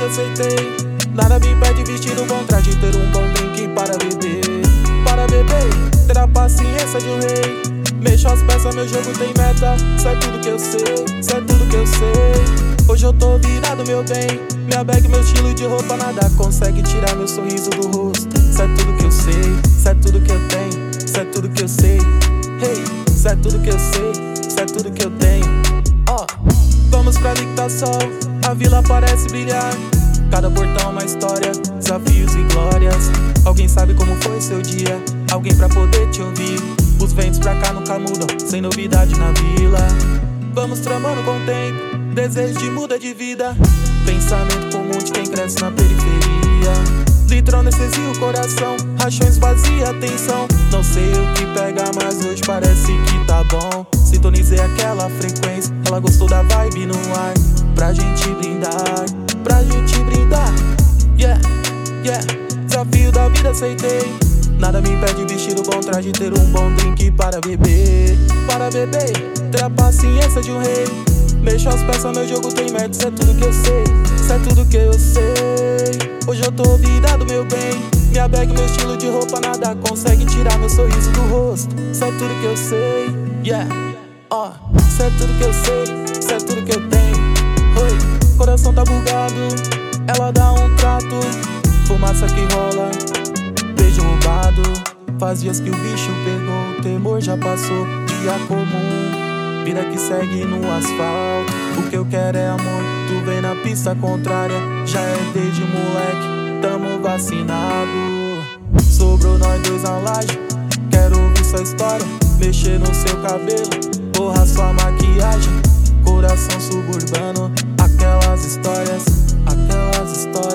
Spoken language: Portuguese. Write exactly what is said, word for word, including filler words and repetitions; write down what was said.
vida aceitei. Nada me impede vestir um bom traje e ter um bom drink para beber. Para beber, ter a paciência de um rei. Mexo as peças, meu jogo tem meta. Isso é tudo que eu sei, isso é tudo que eu sei. Hoje eu tô virado, meu bem. Minha bag, meu estilo de roupa, nada consegue tirar meu sorriso do rosto. Isso é tudo que eu sei, isso é tudo que eu tenho. Isso é tudo que eu sei, hey, isso é tudo que eu sei. Isso é tudo que eu tenho. Ó, oh, vamos pra Lictassol, a vila parece brilhar. Cada portão uma história, desafios e glórias. Alguém sabe como foi seu dia, alguém pra poder te ouvir. Os ventos pra cá nunca mudam, sem novidade na vila. Vamos tramando com o tempo, desejo de muda de vida. Pensamento comum de quem cresce na periferia. Litrão anestesia o coração, rachões vazia a tensão. Não sei o que pega, mas hoje parece que tá bom. Sintonizei aquela frequência, ela gostou da vibe no ar. Pra gente brindar, pra gente brindar. Yeah, yeah, desafio da vida aceitei. Nada me impede vestir o bom traje e ter um bom drink para beber. Para beber, ter a paciência de um rei. Mexo as peças, meu jogo tem meta. Isso é tudo que eu sei, isso é tudo que eu sei. Hoje eu tô virado, meu bem. Minha bag, meu estilo de roupa, nada consegue tirar meu sorriso do rosto. Isso é tudo que eu sei, yeah, ó, oh, isso é tudo que eu sei, isso é tudo que eu tenho. Oi, coração tá bugado, ela dá um trato. Fumaça que rola, beijo roubado. Faz dias que o bicho pegou, o temor já passou. Dia comum, vida que segue no asfalto. O que eu quero é amor, tu vem na pista contrária. Já é desde moleque, tamo vacinado. Sobrou nós dois na laje, quero ouvir sua história. Mexer no seu cabelo, borrar sua maquiagem. Coração suburbano, aquelas histórias, aquelas histórias.